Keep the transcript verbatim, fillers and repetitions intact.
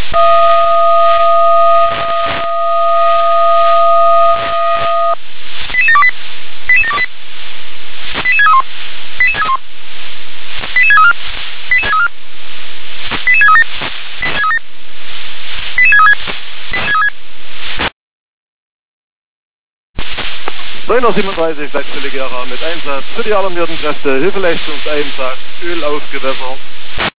neunhundertsiebenunddreißig, sechsstellige Alarm mit Einsatz für die alarmierten Kräfte, Hilfeleistungseinsatz, Öl aufgewässert.